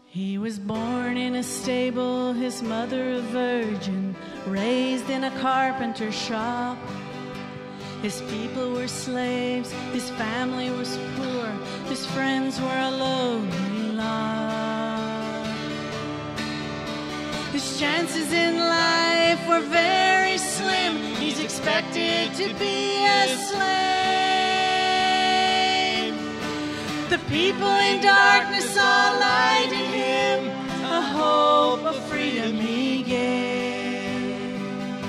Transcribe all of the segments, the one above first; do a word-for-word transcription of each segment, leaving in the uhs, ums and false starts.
He was born in a stable, his mother a virgin, raised in a carpenter shop. His people were slaves, his family was poor, his friends were a lonely lot. His chances in life were very slim, he's expected to be a slave. The people in darkness saw light in him, a hope of freedom he gave.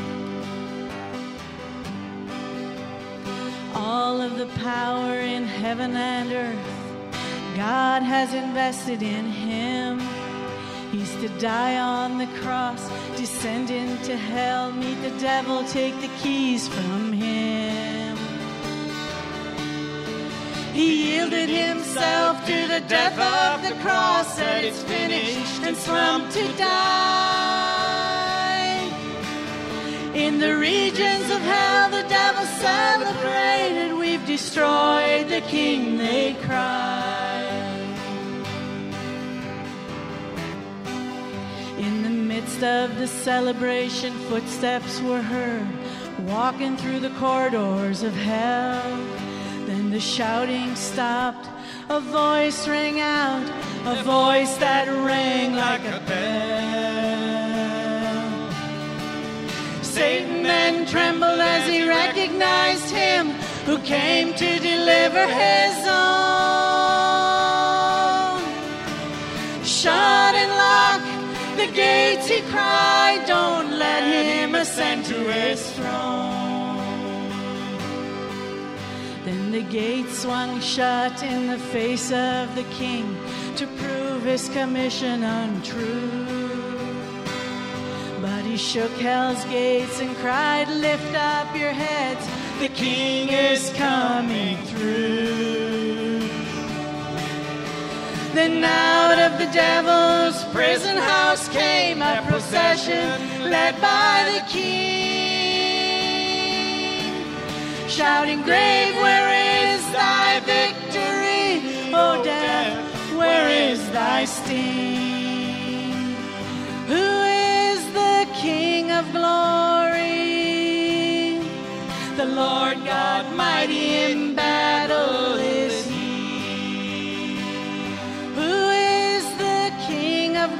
All of the power in heaven and earth, God has invested in him. He's to die on the cross, descend into hell, meet the devil, take the keys from him. He yielded himself to the death of the cross, said it's finished, and slumped to die. In the regions of hell the devil celebrated, we've destroyed the king, they cried. In the midst of the celebration, footsteps were heard, walking through the corridors of hell. Then the shouting stopped, a voice rang out, a voice that rang like a bell. Satan then trembled as he recognized him who came to deliver his own. Shut and lock the gates, he cried, don't let him ascend to his throne. Then the gates swung shut in the face of the king to prove his commission untrue. But he shook hell's gates and cried, lift up your heads, the king is coming through. Then out of the devil's prison house came a procession led by the king, shouting, grave, where is thy victory? O death, where is thy sting? Who is the King of glory? The Lord God mighty in battle is he. Who is the King of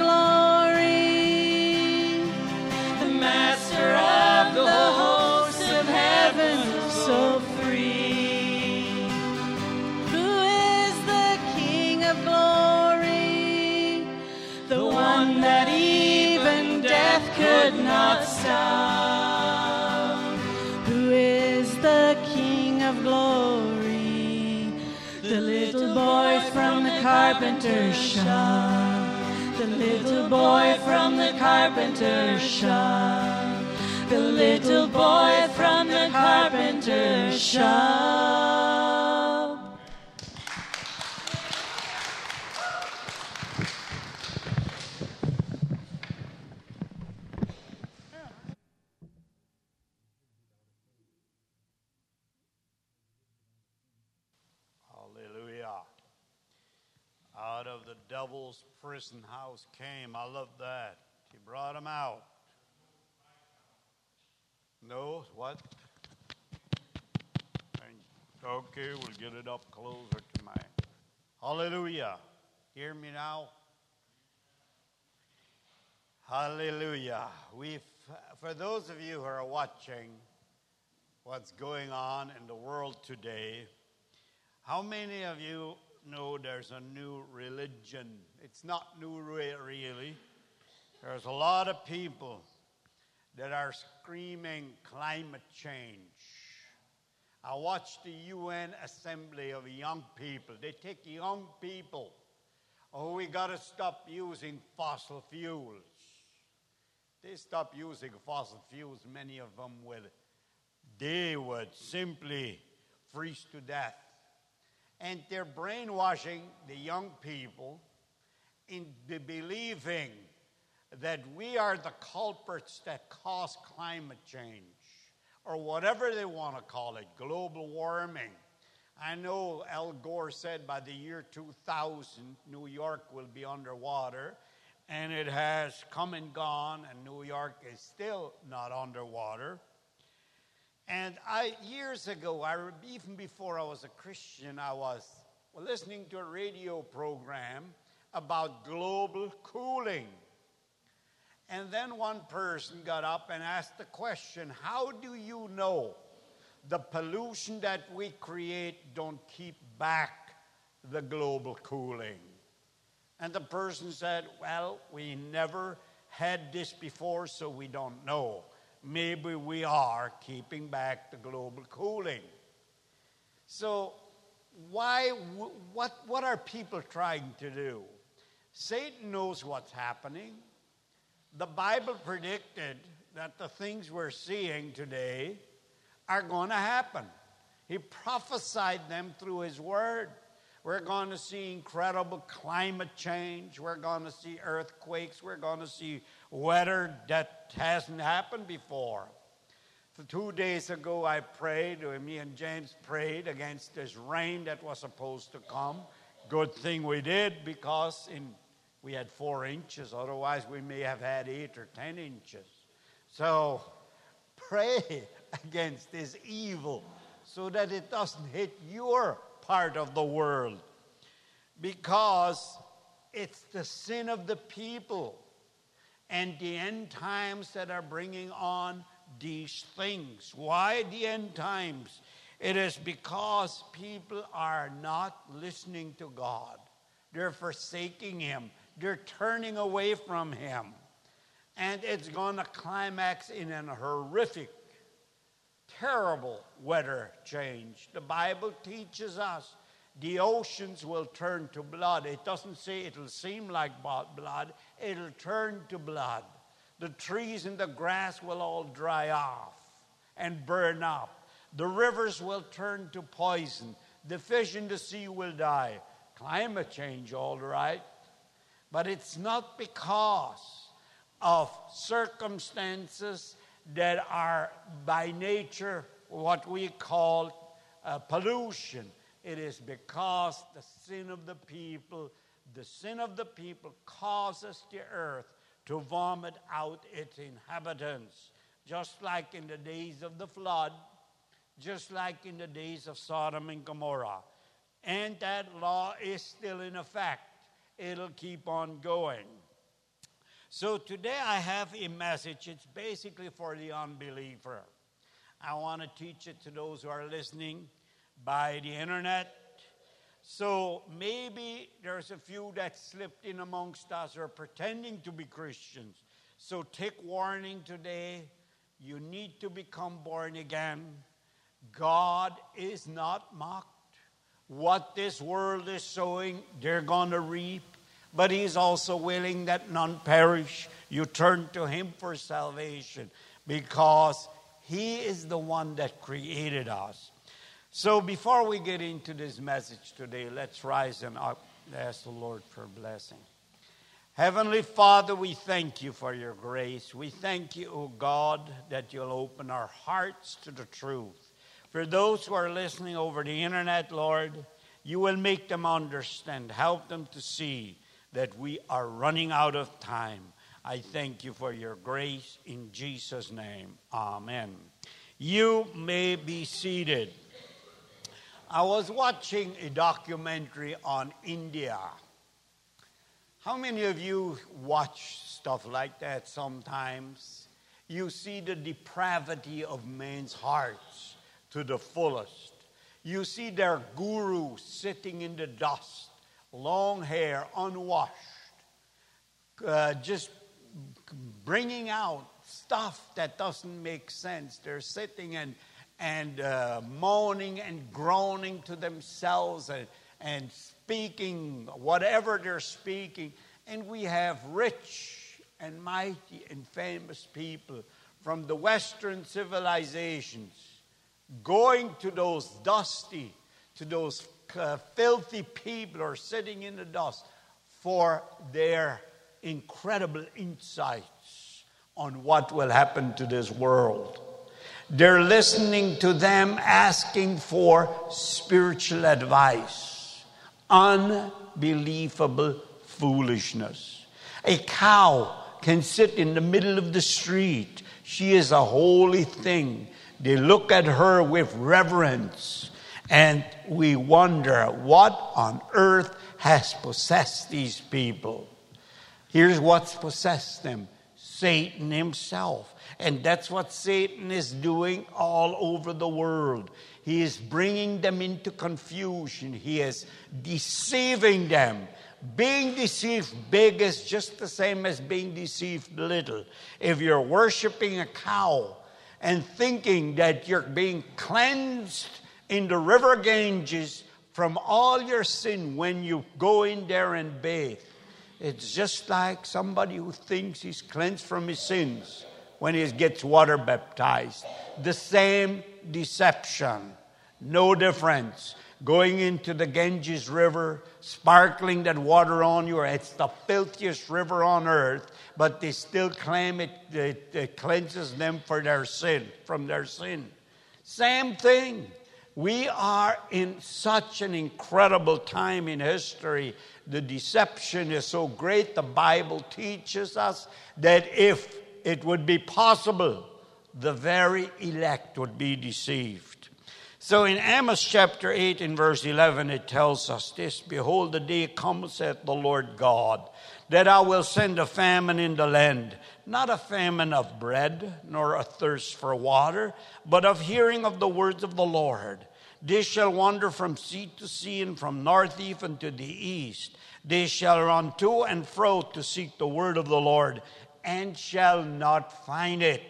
glory? The Master of the hosts of heaven, so free. Who is the King of glory? The one that even death could not stop. Who is the King of glory? The little boy from the carpenter's shop. The little boy from the carpenter's shop. The little boy from the carpenter's shop. Hallelujah. Out of the devil's prison house came. I love that. He brought him out. No, what? Okay, we'll get it up closer to my... Hallelujah. Hear me now? Hallelujah. We've, for those of you who are watching what's going on in the world today, how many of you know there's a new religion? It's not new really. There's a lot of people that are screaming climate change. I watched the U N assembly of young people. They take young people. Oh, we got to stop using fossil fuels. They stop using fossil fuels, many of them would, they would simply freeze to death. And they're brainwashing the young people into believing that we are the culprits that cause climate change, or whatever they want to call it, global warming. I know Al Gore said by the year two thousand, New York will be underwater, and it has come and gone, and New York is still not underwater. And I, years ago, I, even before I was a Christian, I was listening to a radio program about global cooling. And then one person got up and asked the question, how do you know the pollution that we create don't keep back the global cooling? And the person said, well, we never had this before, so we don't know. Maybe we are keeping back the global cooling. So why, what, what are people trying to do? Satan knows what's happening. The Bible predicted that the things we're seeing today are going to happen. He prophesied them through his word. We're going to see incredible climate change. We're going to see earthquakes. We're going to see weather that hasn't happened before. So two days ago, I prayed, or me and James prayed against this rain that was supposed to come. Good thing we did, because in we had four inches. Otherwise, we may have had eight or ten inches. So pray against this evil so that it doesn't hit your part of the world, because it's the sin of the people and the end times that are bringing on these things. Why the end times? It is because people are not listening to God. They're forsaking him. They're turning away from him. And it's going to climax in a horrific, terrible weather change. The Bible teaches us the oceans will turn to blood. It doesn't say it'll seem like blood. It'll turn to blood. The trees and the grass will all dry off and burn up. The rivers will turn to poison. The fish in the sea will die. Climate change, all right. But it's not because of circumstances that are by nature what we call uh, pollution. It is because the sin of the people, the sin of the people causes the earth to vomit out its inhabitants. Just like in the days of the flood, just like in the days of Sodom and Gomorrah. And that law is still in effect. It'll keep on going. So today I have a message. It's basically for the unbeliever. I want to teach it to those who are listening by the internet. So maybe there's a few that slipped in amongst us or pretending to be Christians. So take warning today. You need to become born again. God is not mocked. What this world is sowing, they're going to reap. But he's also willing that none perish. You turn to him for salvation because he is the one that created us. So before we get into this message today, let's rise and ask the Lord for blessing. Heavenly Father, we thank you for your grace. We thank you, O God, that you'll open our hearts to the truth. For those who are listening over the internet, Lord, you will make them understand, help them to see that we are running out of time. I thank you for your grace in Jesus' name. Amen. You may be seated. I was watching a documentary on India. How many of you watch stuff like that sometimes? You see the depravity of men's hearts to the fullest. You see their guru sitting in the dust, long hair, unwashed, uh, just bringing out stuff that doesn't make sense. They're sitting and and uh, moaning and groaning to themselves and, and speaking whatever they're speaking. And we have rich and mighty and famous people from the Western civilizations going to those dusty, to those uh, filthy people who are sitting in the dust for their incredible insights on what will happen to this world. They're listening to them asking for spiritual advice. Unbelievable foolishness. A cow can sit in the middle of the street. She is a holy thing. They look at her with reverence. And we wonder what on earth has possessed these people. Here's what's possessed them. Satan himself. And that's what Satan is doing all over the world. He is bringing them into confusion. He is deceiving them. Being deceived big is just the same as being deceived little. If you're worshiping a cow and thinking that you're being cleansed in the river Ganges from all your sin when you go in there and bathe, it's just like somebody who thinks he's cleansed from his sins when he gets water baptized. The same deception. No difference. Going into the Ganges River, sparkling that water on you, it's the filthiest river on earth, but they still claim it, it, it cleanses them for their sin, from their sin. Same thing. We are in such an incredible time in history. The deception is so great. The Bible teaches us that if it would be possible, the very elect would be deceived. So in Amos chapter eight in verse eleven, it tells us this: Behold, the day comes, saith the Lord God, that I will send a famine in the land, not a famine of bread, nor a thirst for water, but of hearing of the words of the Lord. They shall wander from sea to sea, and from north even to the east. They shall run to and fro to seek the word of the Lord, and shall not find it.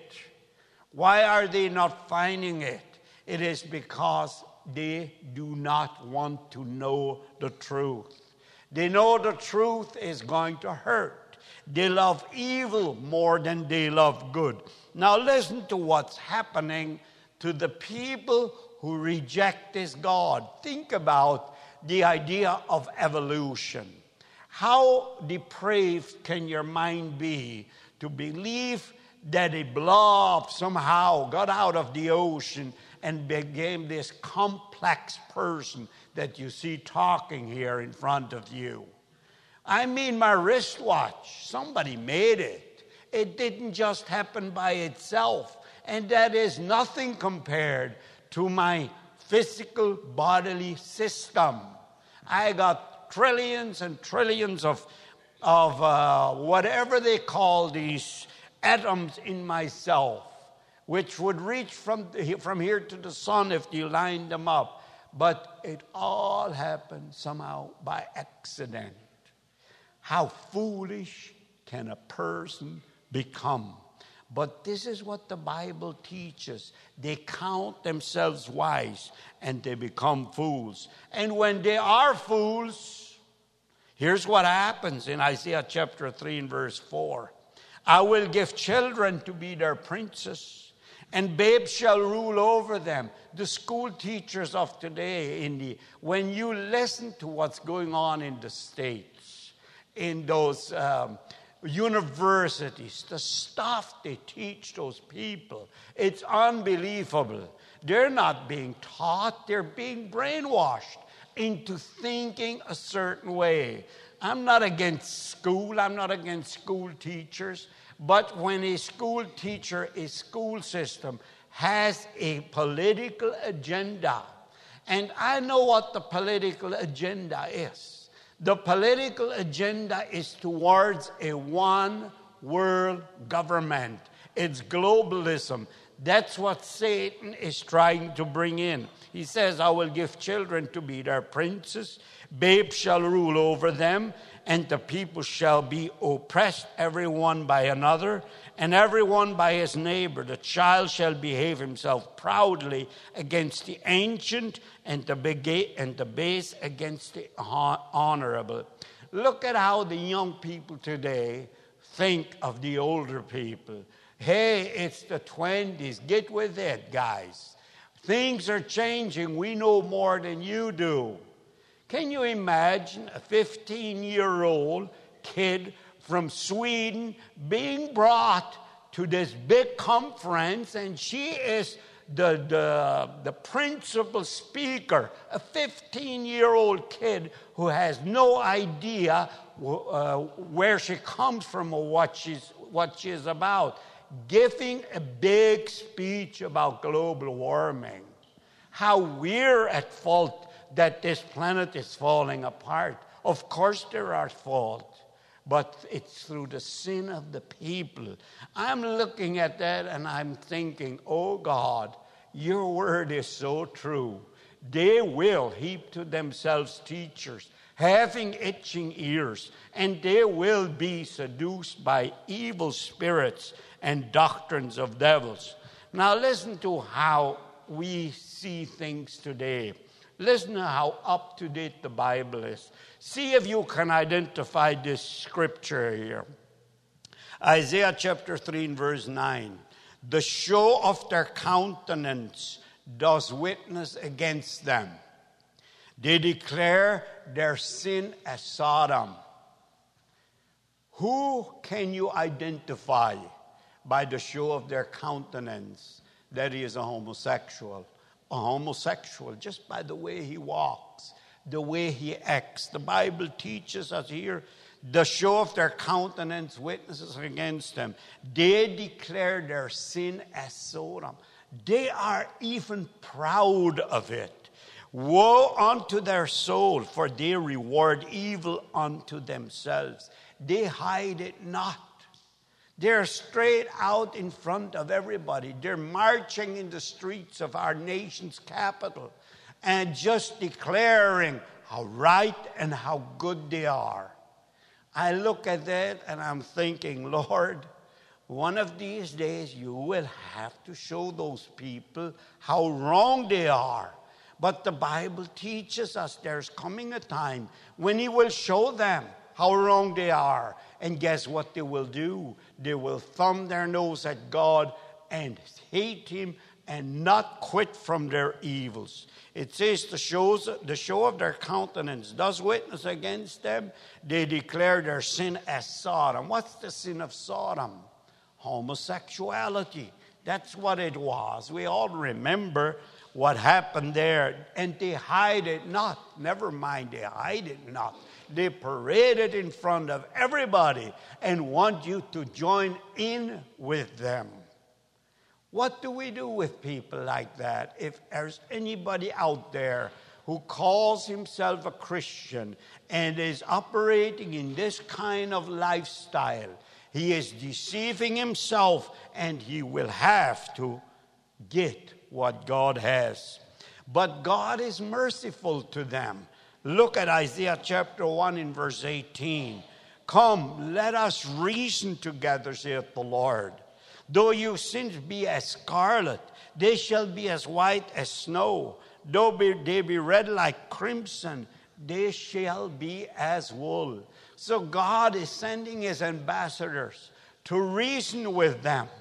Why are they not finding it? It is because they do not want to know the truth. They know the truth is going to hurt. They love evil more than they love good. Now listen to what's happening to the people who reject this God. Think about the idea of evolution. How depraved can your mind be to believe that a blob somehow got out of the ocean and became this complex person that you see talking here in front of you? I mean, my wristwatch, somebody made it. It didn't just happen by itself. And that is nothing compared to my physical bodily system. I got trillions and trillions of, of uh, whatever they call these atoms in myself, which would reach from, from here to the sun if you line them up. But it all happened somehow by accident. How foolish can a person become? But this is what the Bible teaches. They count themselves wise and they become fools. And when they are fools, here's what happens in Isaiah chapter three and verse four. I will give children to be their princes, and babes shall rule over them. The school teachers of today, in the, when you listen to what's going on in the States, in those um, universities, the stuff they teach those people, it's unbelievable. They're not being taught, they're being brainwashed into thinking a certain way. I'm not against school, I'm not against school teachers, but when a school teacher, a school system, has a political agenda, and I know what the political agenda is. The political agenda is towards a one-world government. It's globalism. That's what Satan is trying to bring in. He says, I will give children to be their princes. Babes shall rule over them, and the people shall be oppressed, everyone by another, and everyone by his neighbor. The child shall behave himself proudly against the ancient, and the bega- and the base against the honorable. Look at how the young people today think of the older people. Hey, it's the twenties. Get with it, guys. Things are changing. We know more than you do. Can you imagine a fifteen-year-old kid from Sweden being brought to this big conference, and she is the, the, the principal speaker, a fifteen-year-old kid who has no idea uh, where she comes from or what she's, what she's about, giving a big speech about global warming. How we're at fault that this planet is falling apart. Of course there are faults, but it's through the sin of the people. I'm looking at that and I'm thinking, oh God, your word is so true. They will heap to themselves teachers, having itching ears, and they will be seduced by evil spirits and doctrines of devils. Now listen to how we see things today. Listen to how up-to-date the Bible is. See if you can identify this scripture here. Isaiah chapter three and verse nine. The show of their countenance does witness against them. They declare their sin as Sodom. Who can you identify by the show of their countenance that he is a homosexual? A homosexual, just by the way he walks, the way he acts. The Bible teaches us here, the show of their countenance witnesses against them. They declare their sin as Sodom. They are even proud of it. Woe unto their soul, for they reward evil unto themselves. They hide it not. They're straight out in front of everybody. They're marching in the streets of our nation's capital and just declaring how right and how good they are. I look at that and I'm thinking, Lord, one of these days you will have to show those people how wrong they are. But the Bible teaches us there's coming a time when he will show them how wrong they are. And guess what they will do? They will thumb their nose at God and hate him and not quit from their evils. It says the, shows, the show of their countenance does witness against them. They declare their sin as Sodom. What's the sin of Sodom? Homosexuality. That's what it was. We all remember what happened there. And they hide it not. Never mind, they hide it not. They parade it in front of everybody and want you to join in with them. What do we do with people like that? If there's anybody out there who calls himself a Christian and is operating in this kind of lifestyle, he is deceiving himself and he will have to get what God has. But God is merciful to them. Look at Isaiah chapter one in verse eighteen. Come, let us reason together, saith the Lord. Though your sins be as scarlet, they shall be as white as snow. Though they be red like crimson, they shall be as wool. So God is sending his ambassadors to reason with them.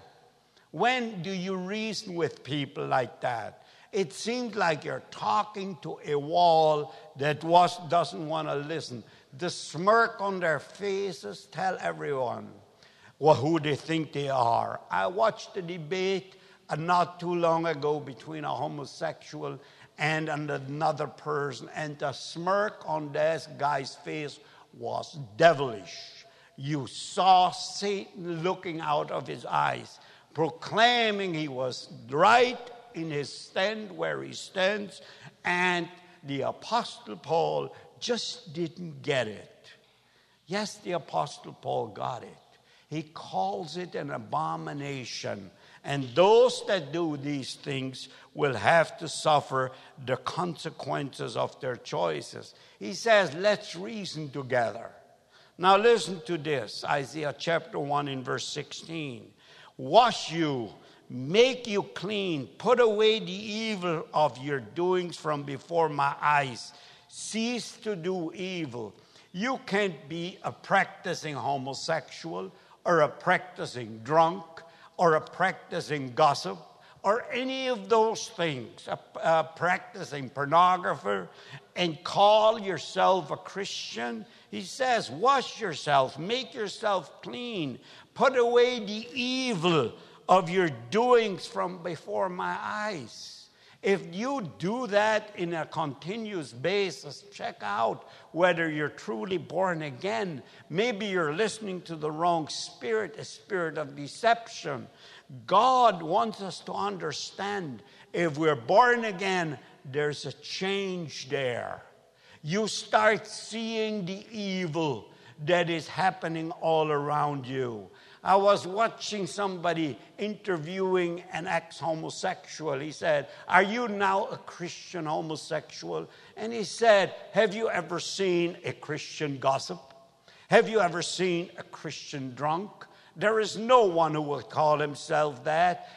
When do you reason with people like that? It seems like you're talking to a wall that was, doesn't want to listen. The smirk on their faces tell everyone well, who they think they are. I watched a debate uh, not too long ago between a homosexual and another person, and the smirk on this guy's face was devilish. You saw Satan looking out of his eyes, proclaiming he was right in his stand where he stands, and the Apostle Paul just didn't get it. Yes, the Apostle Paul got it. He calls it an abomination, and those that do these things will have to suffer the consequences of their choices. He says, let's reason together. Now listen to this, Isaiah chapter one in verse sixteen. Wash you, make you clean, put away the evil of your doings from before my eyes. Cease to do evil. You can't be a practicing homosexual or a practicing drunk or a practicing gossip or any of those things, a, a practicing pornographer, and call yourself a Christian. He says, wash yourself, make yourself clean, put away the evil of your doings from before my eyes. If you do that in a continuous basis, check out whether you're truly born again. Maybe you're listening to the wrong spirit, a spirit of deception. God wants us to understand if we're born again, there's a change there. You start seeing the evil that is happening all around you. I was watching somebody interviewing an ex-homosexual. He said, "Are you now a Christian homosexual?" And he said, "Have you ever seen a Christian gossip? Have you ever seen a Christian drunk? There is no one who will call himself that.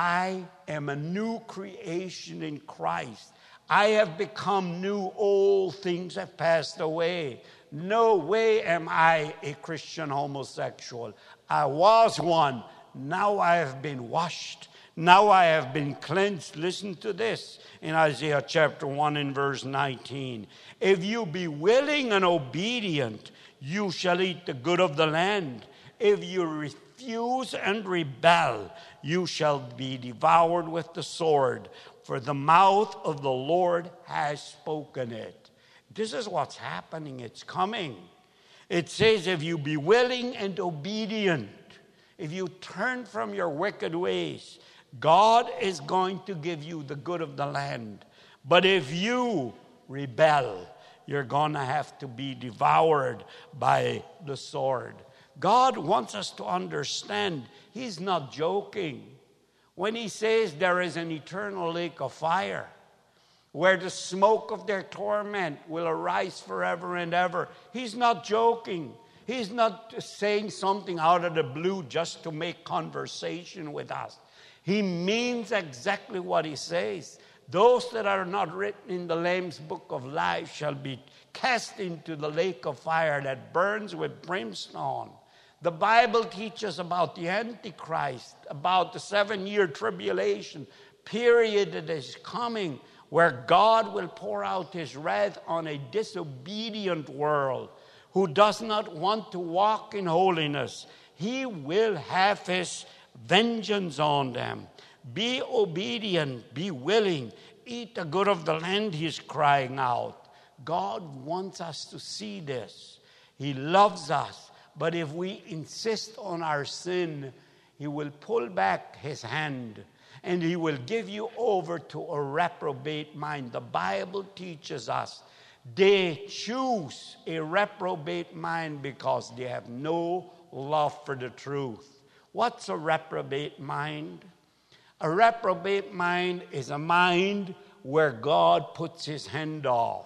I am a new creation in Christ. I have become new. Old things have passed away. No way am I a Christian homosexual. I was one. Now I have been washed. Now I have been cleansed." Listen to this in Isaiah chapter one and verse nineteen. "If you be willing and obedient, you shall eat the good of the land. If you refuse and rebel, you shall be devoured with the sword. For the mouth of the Lord has spoken it." This is what's happening. It's coming. It says, if you be willing and obedient, if you turn from your wicked ways, God is going to give you the good of the land. But if you rebel, you're going to have to be devoured by the sword. God wants us to understand He's not joking when He says there is an eternal lake of fire where the smoke of their torment will arise forever and ever. He's not joking. He's not saying something out of the blue just to make conversation with us. He means exactly what He says. Those that are not written in the Lamb's book of life shall be cast into the lake of fire that burns with brimstone. The Bible teaches about the Antichrist, about the seven-year tribulation period that is coming, where God will pour out His wrath on a disobedient world who does not want to walk in holiness. He will have His vengeance on them. Be obedient, be willing, eat the good of the land, He's crying out. God wants us to see this. He loves us. But if we insist on our sin, He will pull back His hand and He will give you over to a reprobate mind. The Bible teaches us they choose a reprobate mind because they have no love for the truth. What's a reprobate mind? A reprobate mind is a mind where God puts His hand off.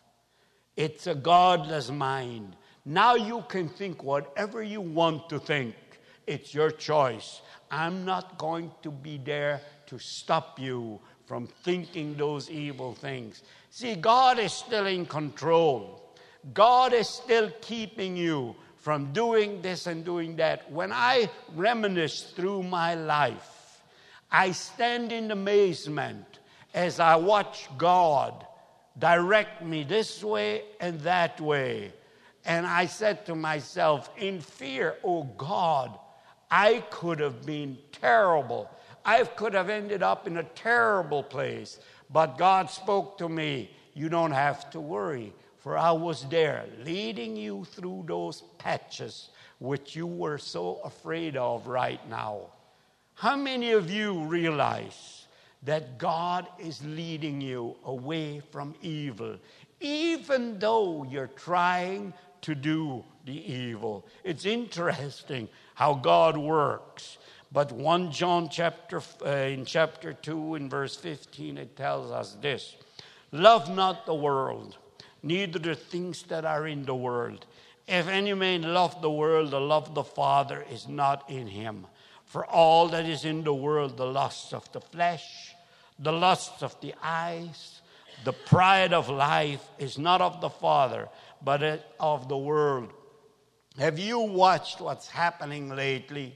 It's a godless mind. Now you can think whatever you want to think. It's your choice. I'm not going to be there to stop you from thinking those evil things. See, God is still in control. God is still keeping you from doing this and doing that. When I reminisce through my life, I stand in amazement as I watch God direct me this way and that way. And I said to myself, in fear, oh God, I could have been terrible. I could have ended up in a terrible place. But God spoke to me, you don't have to worry, for I was there leading you through those patches which you were so afraid of right now. How many of you realize that God is leading you away from evil, even though you're trying to do the evil? It's interesting how God works. But First John chapter uh, in chapter two in verse fifteen, it tells us this: love not the world, neither the things that are in the world. If any man love the world, the love of the Father is not in him. For all that is in the world, the lusts of the flesh, the lusts of the eyes, the pride of life is not of the Father, but of the world. Have you watched what's happening lately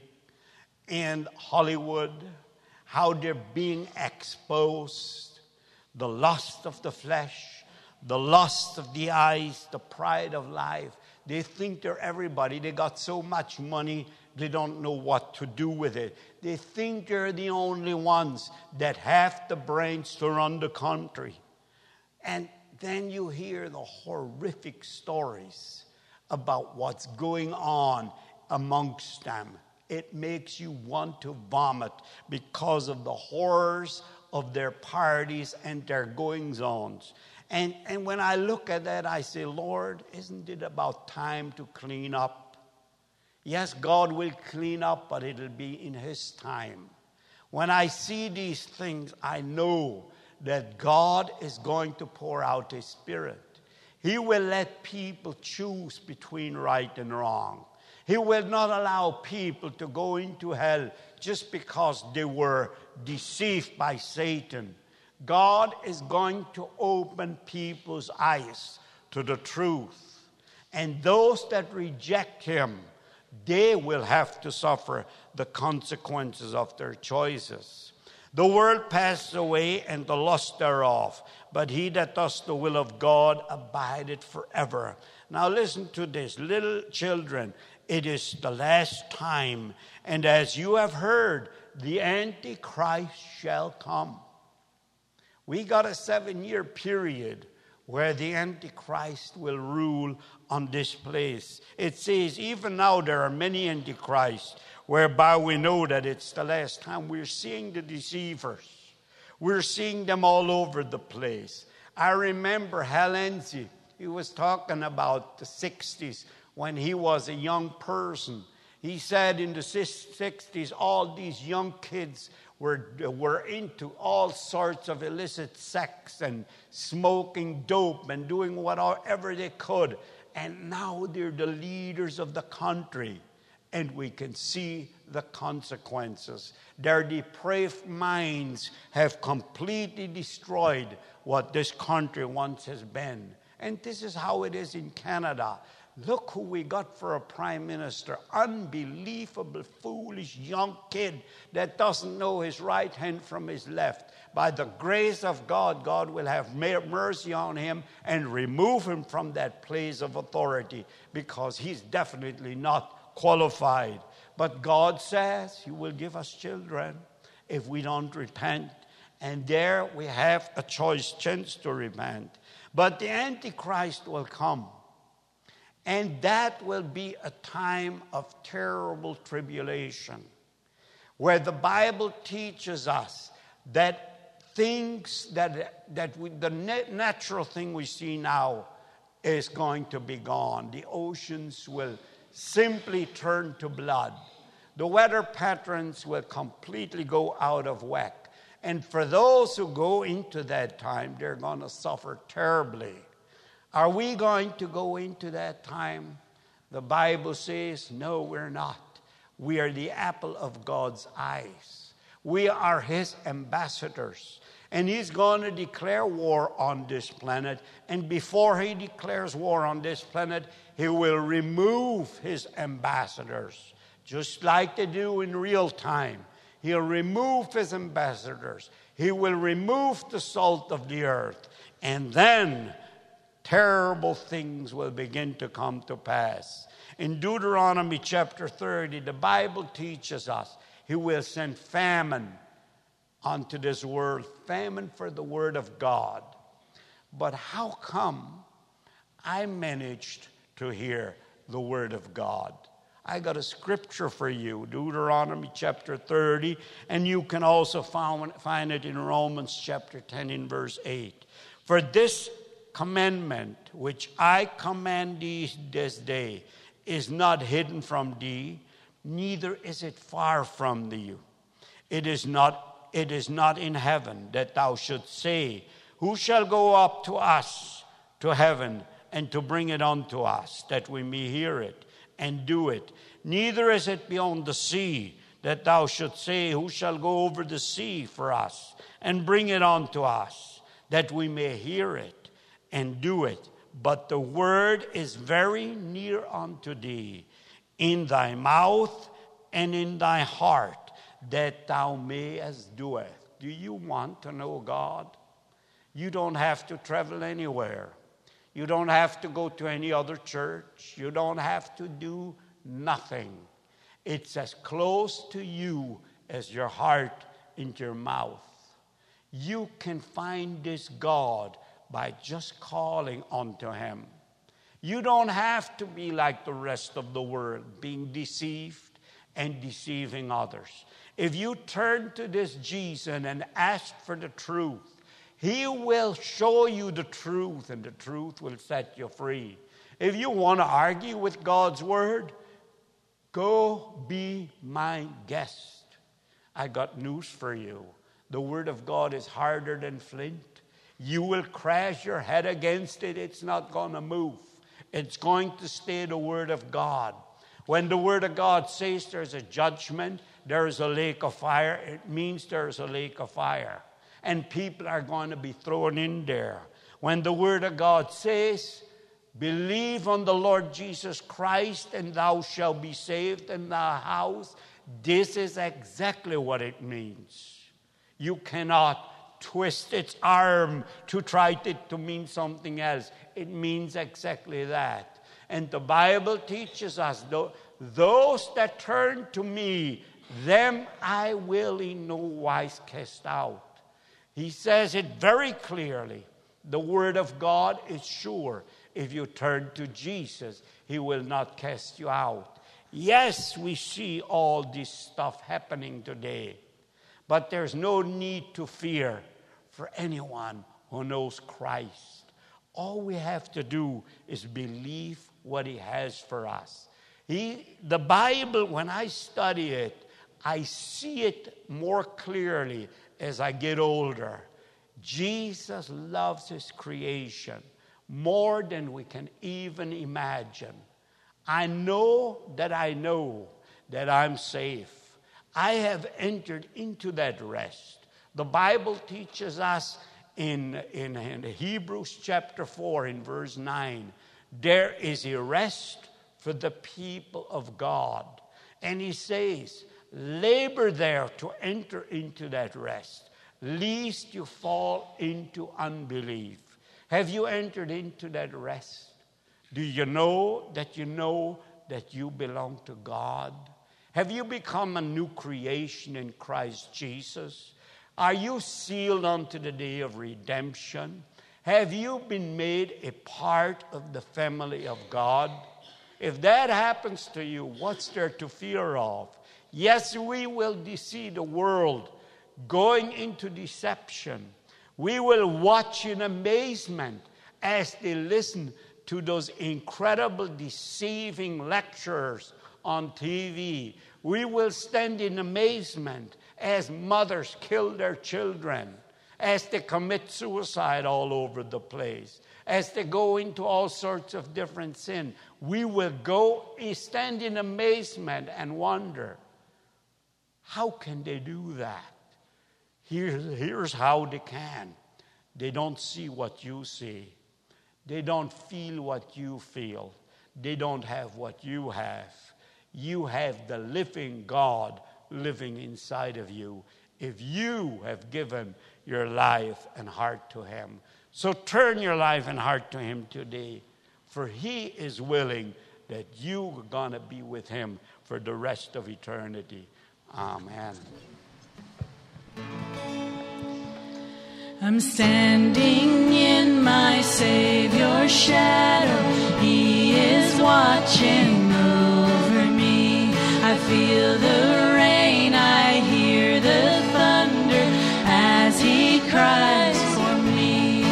in Hollywood? How they're being exposed? The lust of the flesh, the lust of the eyes, the pride of life. They think they're everybody. They got so much money, they don't know what to do with it. They think they're the only ones that have the brains to run the country. And then you hear the horrific stories about what's going on amongst them. It makes you want to vomit because of the horrors of their parties and their goings-ons. And, and when I look at that, I say, Lord, isn't it about time to clean up? Yes, God will clean up, but it'll be in His time. When I see these things, I know that God is going to pour out His Spirit. He will let people choose between right and wrong. He will not allow people to go into hell just because they were deceived by Satan. God is going to open people's eyes to the truth. And those that reject Him, they will have to suffer the consequences of their choices. The world passes away and the lust thereof, but he that does the will of God abideth forever. Now listen to this, little children, it is the last time, and as you have heard, the Antichrist shall come. We got a seven-year period where the Antichrist will rule on this place. It says, even now there are many Antichrists, whereby we know that it's the last time. We're seeing the deceivers. We're seeing them all over the place. I remember Hal Lindsey, he was talking about the sixties when he was a young person. He said in the sixties, all these young kids were, were into all sorts of illicit sex and smoking dope and doing whatever they could. And now they're the leaders of the country. And we can see the consequences. Their depraved minds have completely destroyed what this country once has been. And this is how it is in Canada. Look who we got for a prime minister. Unbelievable, foolish young kid that doesn't know his right hand from his left. By the grace of God, God will have mercy on him and remove him from that place of authority, because he's definitely not qualified. But God says He will give us children if we don't repent. And there we have a choice chance to repent. But the Antichrist will come. And that will be a time of terrible tribulation, where the Bible teaches us that things that, that we, the natural thing we see now is going to be gone. The oceans will simply turn to blood. The weather patterns will completely go out of whack. And for those who go into that time, they're going to suffer terribly. Are we going to go into that time? The Bible says, no, we're not. We are the apple of God's eyes. We are His ambassadors. And He's going to declare war on this planet. And before He declares war on this planet, He will remove His ambassadors, just like they do in real time. He'll remove His ambassadors. He will remove the salt of the earth. And then terrible things will begin to come to pass. In Deuteronomy chapter thirty, the Bible teaches us He will send famine onto this world, famine for the word of God. But how come I managed to hear the word of God? I got a scripture for you, Deuteronomy chapter thirty, and you can also find, find it in Romans chapter ten in verse eight. For this commandment which I command thee this day is not hidden from thee, neither is it far from thee. It is not It is not in heaven, that thou shouldst say, who shall go up to us to heaven and to bring it unto us, that we may hear it and do it. Neither is it beyond the sea, that thou shouldst say, who shall go over the sea for us and bring it unto us, that we may hear it and do it. But the word is very near unto thee, in thy mouth and in thy heart, that thou mayest do it. Do you want to know God? You don't have to travel anywhere. You don't have to go to any other church. You don't have to do nothing. It's as close to you as your heart and your mouth. You can find this God by just calling unto him. You don't have to be like the rest of the world, being deceived and deceiving others. If you turn to this Jesus and ask for the truth, he will show you the truth, and the truth will set you free. If you want to argue with God's word, go be my guest. I got news for you. The word of God is harder than flint. You will crash your head against it. It's not going to move. It's going to stay the word of God. When the word of God says there's a judgment, there's a lake of fire, it means there's a lake of fire. And people are going to be thrown in there. When the word of God says, believe on the Lord Jesus Christ and thou shalt be saved in thy house, this is exactly what it means. You cannot twist its arm to try to, to mean something else. It means exactly that. And the Bible teaches us, those that turn to me, them I will in no wise cast out. He says it very clearly. The word of God is sure. If you turn to Jesus, he will not cast you out. Yes, we see all this stuff happening today. But there's no need to fear for anyone who knows Christ. All we have to do is believe what he has for us. He, the Bible, when I study it, I see it more clearly as I get older. Jesus loves his creation more than we can even imagine. I know that I know that I'm safe. I have entered into that rest. The Bible teaches us in, in, in Hebrews chapter four, in verse nine, there is a rest for the people of God. And he says, labor there to enter into that rest, lest you fall into unbelief. Have you entered into that rest? Do you know that you know that you belong to God? Have you become a new creation in Christ Jesus? Are you sealed unto the day of redemption? Have you been made a part of the family of God? If that happens to you, what's there to fear of? Yes, we will see the world going into deception. We will watch in amazement as they listen to those incredible deceiving lectures on T V. We will stand in amazement as mothers kill their children, as they commit suicide all over the place, as they go into all sorts of different sin. We will go stand in amazement and wonder, how can they do that? Here's, here's how they can. They don't see what you see. They don't feel what you feel. They don't have what you have. You have the living God living inside of you if you have given your life and heart to him. So turn your life and heart to him today, for he is willing that you are going to be with him for the rest of eternity. Amen. I'm standing in my Savior's shadow. He is watching over me. I feel the rain, I hear the thunder as he cries for me.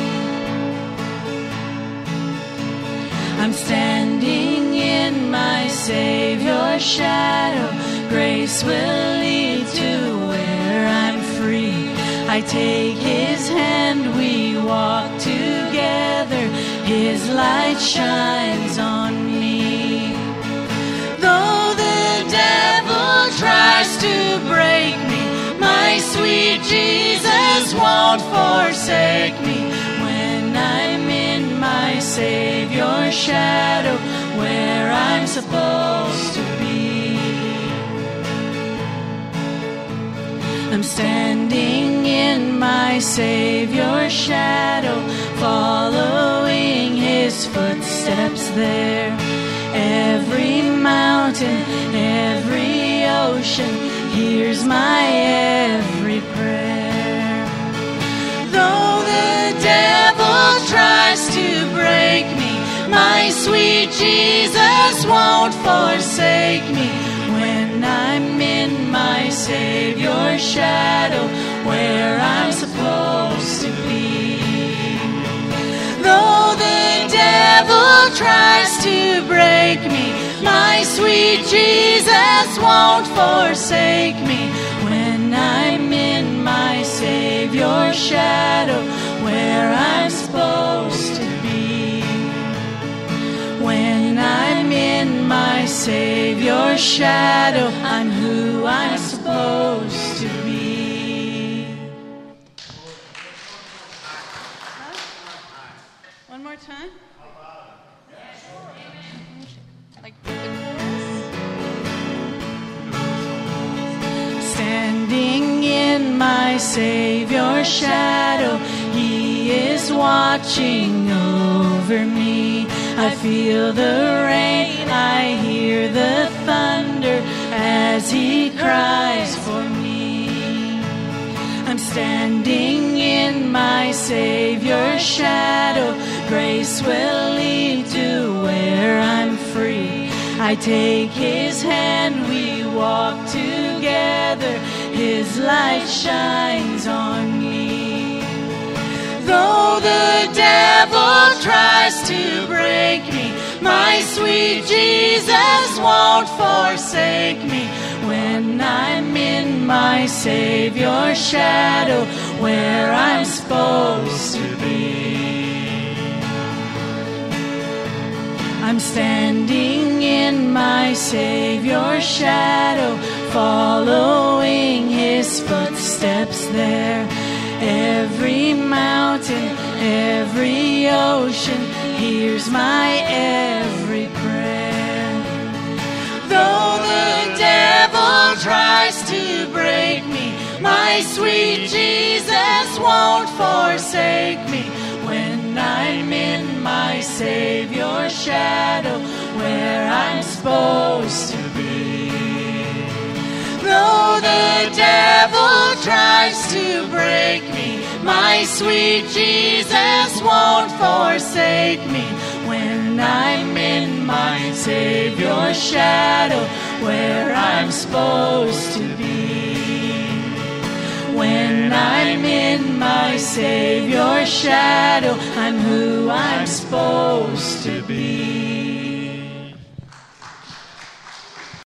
I'm standing in my Savior's shadow. Grace will lead to where I'm free. I take his hand, we walk together. His light shines on me. Though the devil tries to break me, my sweet Jesus won't forsake me. When I'm in my Savior's shadow, where I'm supposed to be. I'm standing in my Savior's shadow, following his his footsteps there. Every mountain, every ocean hears my every prayer. Though the devil tries to break me, my sweet Jesus won't forsake me. When I'm in my Savior's shadow, where I'm supposed to be. Though the devil tries to break me, my sweet Jesus won't forsake me. When I'm in my Savior's shadow, where I'm supposed to be. When I'm in my Savior's shadow, I'm who I'm supposed to be. One more time. Like the chorus. Standing in my Savior's shadow, He is watching over me. I feel the rain, I hear the thunder as He cries for me. I'm standing in my Savior's shadow, grace will lead to where I'm free. I take His hand, we walk together, His light shines on me. Though the devil tries to break me, my sweet Jesus won't forsake me. When I'm in my Savior's shadow, where I'm supposed to be. I'm standing in my Savior's shadow, following His footsteps there. Every mountain, every ocean hears my every prayer. Though the devil tries to break me, my sweet Jesus won't forsake me. When I'm in my Savior's shadow, where I'm supposed to be. Though the devil tries to break me, my sweet Jesus won't forsake me. When I'm in my Savior's shadow, where I'm supposed to be. When I'm in my Savior's shadow, I'm who I'm supposed to be.